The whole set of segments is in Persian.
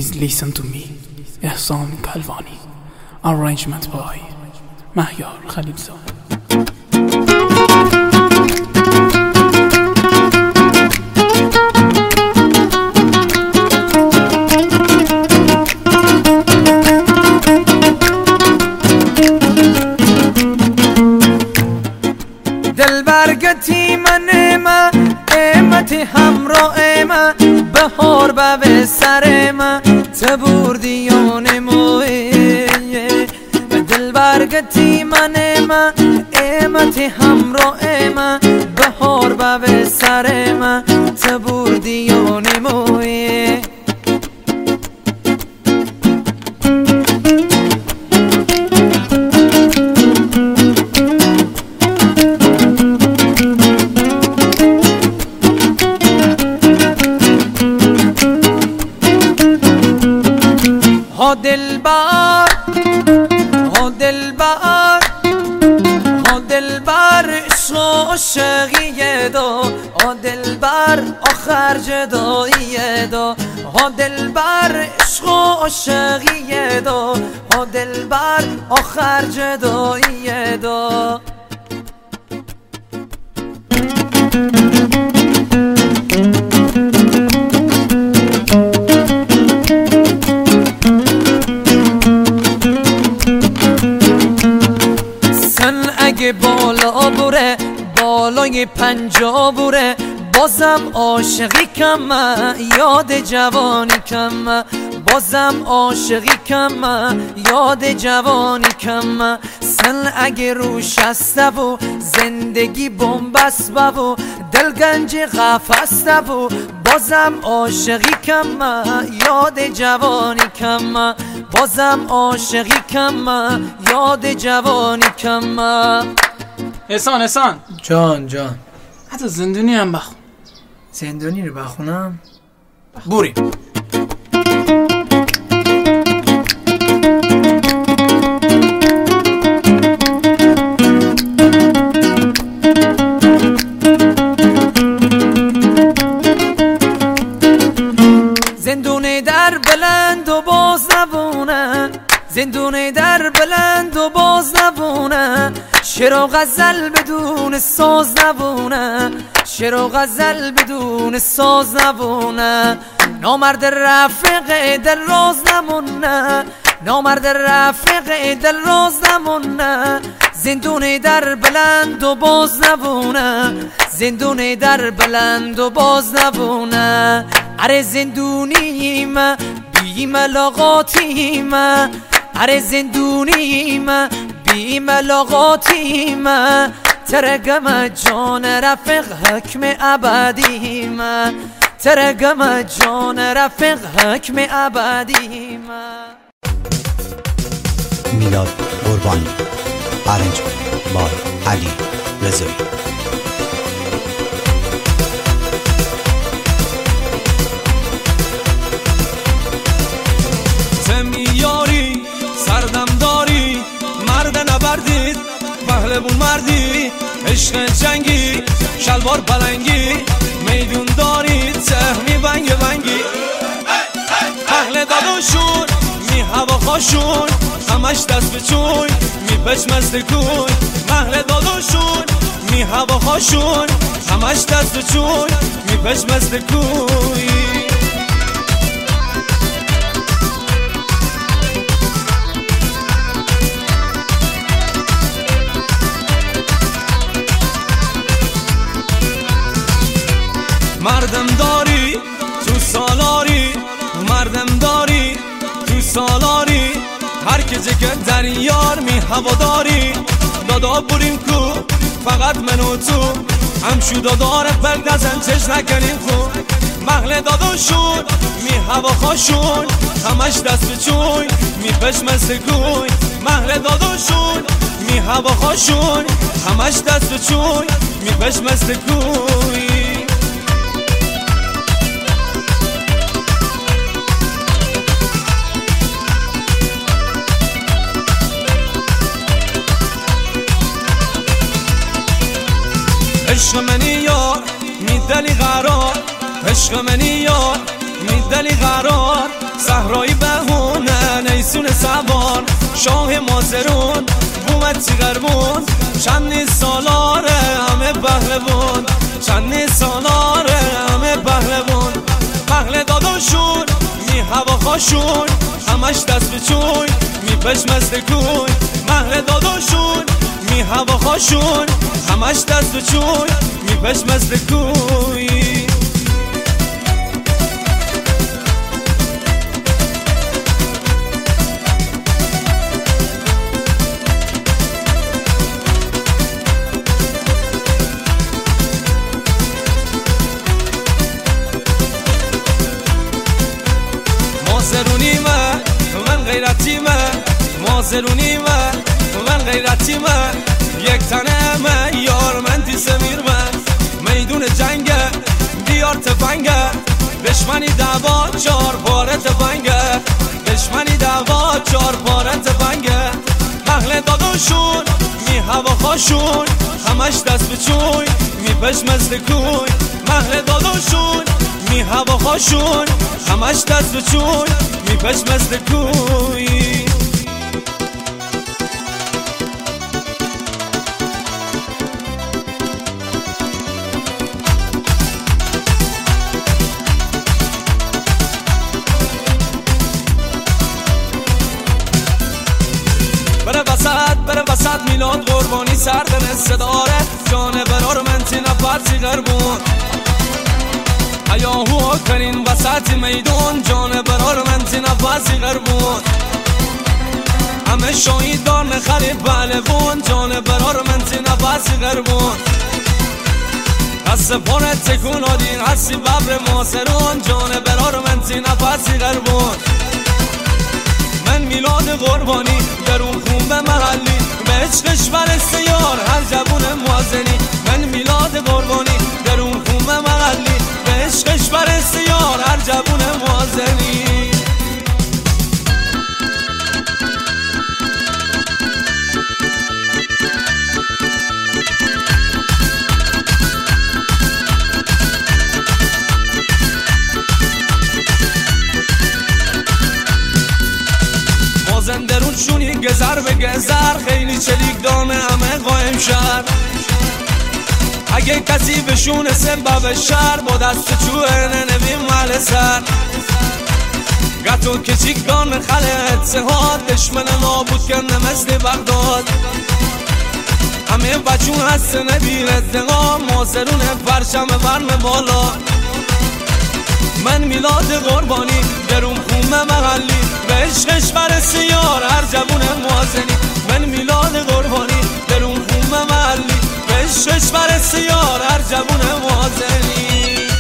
Please listen to me. احسان کلوانی. Arrangement by مهیار خلیلزاده. دل برگتی من ما قیمت همراه ما بهار به سر ما تبوردیان موی دل برگتی من ما قیمت همراه ما بهار به سر ما تبوردیان موی ها دلبر ها دلبر ها دلبر عاشقی دو ها دلبر آخر جدایی دو ها دلبر عاشقی دو ها دلبر آخر جدایی دو اگه بالا بره بالای 50 بره بازم عاشقی کم یاد جوانی کم بازم عاشقی کم یاد جوانی کم سن اگه روش هسته و زندگی بنبست و دل گنج قفسته و بازم عاشقی کم یاد جوانی کم بازم عاشقی کم یاد جوانی کم احسان جان حتی زندونی هم بخون. زندونی رو بخونم؟ بوریم. زندون در بلند و باز نبونه زندون در بلند و باز نبونه شعر و غزل بدون ساز نبونه شعر و غزل بدون ساز نبونه نامرد رفیق دل راز نمونه نامرد رفیق دل راز نمونه زندون در بلند و باز نبونه زندون در بلند و باز نبونه اره زندونیم بی ملاقاتیم اره زندونیم بی ملاقاتیم ترگم جان رفیق حکم ابدیم ترگم جان رفیق حکم ابدیم میلاد قربانی آرنج بای علی رضایی یاری سردم داری مرد نبردید پهلوون مردی عشق جنگی شلوار پلنگی میدون دارید سهمی بنگی پهل داداشون می هوا خاشون همش دست بچوی می پشمست کوی پهل داداشون می هوا خاشون همش دست بچوی می پشمست کوی مردم داری تو سالاری مردم داری تو سالاری هر که جگه در یار می هوا داری دادا بریم کو فقط من و تو همشو داداره بردزن چش نکنیم خون محل داداشون می هوا خاشون همش دست بچوی می پشمست کوی محل داداشون می هوا خاشون همش دست بچوی می پشمست کوی عشق منی یار میدلی قرار عشق منی یار میدلی قرار صحرای بهونه نیسون سوار شاه مازرون بومد چیغربون چند سالاره همه پهلوان چند سالاره همه پهلوان پهل داداشون می هوا خاشون همش دست به چوی می پشمست کوی مهل داداشون می هوا خاشون همش دست به چوی می پشمست کوی مازرونی من غیرتی من یک تنه من یار من تی سمیر من میدون جنگه بیار تفنگه دشمنی دعوا چار پاره تفنگه دشمنی دعوا چار پاره تفنگه پهل داداشون می هوا خاشون همش دست به چوی می پشمست کوی پهل داداشون می هوا خاشون همش دست به چوی می پشمست کوی بره وسط میلاد قربانی سردن صداره جان برار من تی نفرسی غربون هیاهو کنین وسط میدون جان برار من تی نفرسی غربون همه شاید دار نخری بلوون جان برار من تی نفرسی غربون دست پارت تکون آدین هستی ببر ماسرون جان برار من تی نفرسی غربون من میلاد قربانی در اون خون به محلی به عشقش برسته یار هر جوون موازنی من میلاد قربانی در اون خون به محلی به عشقش برسته یار هر جوون موازنی درونشونی گذر به گذر خیلی چلیک دامه همه قایم شد اگه کسی بشون سبب شر با دست چوه ننویم مال سر گتو کچیک دامه خلط سهاد دشمن نابود کنه مثل بغداد همه بچون هست نبیرد دقام مازرون پرشم برم بالا من میلاد قربانی درون خونه محلی به عشقش برسی یار هر جوون موازنی من میلاد قربانی درون خونه محلی به عشقش برسی یار هر جوون موازنی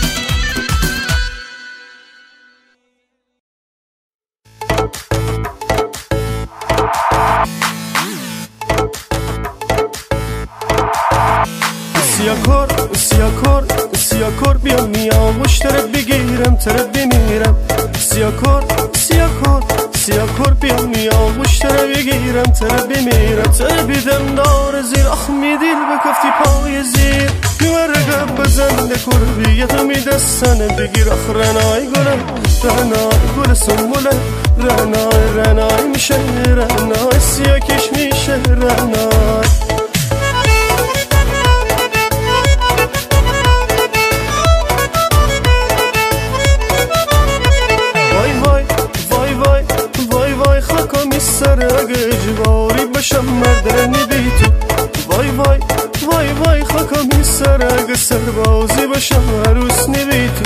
سیاکور بیام میام مشترک بگیرم طرف بمیرم سیاکور بیام میام مشترک بگیرم طرف بمیرم طرف بیدم دار زیر اخمی دیل بکفتی پای زیر میورگم بزنده کربیتو میدستنه بگیر اخ رنای گل سنبوله رنای میشه رنای سیاکش میشه رنای سر اگه اجباری بشم مردنی بی تو وای خاکمی سر اگه سربازی بشم عروس نبی تو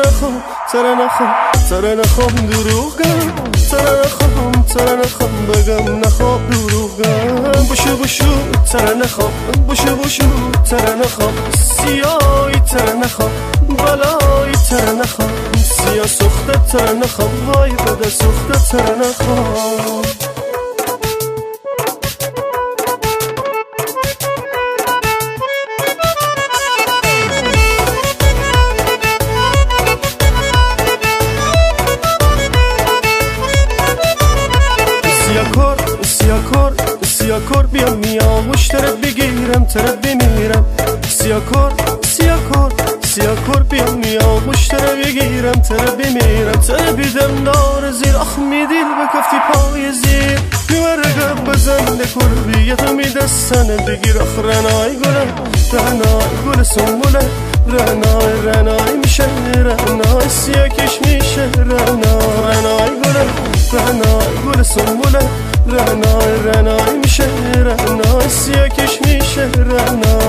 تره نخوام دروغم تره نخوام بگم نخواب دروغم بشو تره نخوام سیایی تره نخوام بلایی تره نخوام سیاه سخته تره نخوام وای بده سخته تره نخوام سیاکور بیام میام مشترک بگیرم طرف بمیرم سیاکور سیاکور سیاکور بیام میام مشترک بگیرم طرف بمیرم طرف دمدار زیر اخمی دیل به کفتی پای زیر میورگم بزنده کربیتو میدستنه بگیر اخ رنای گل سنبوله رنای میشه رنای سیاکش میشه رنای گل سنبوله رنای میشه رنای سیاکش میشه رنای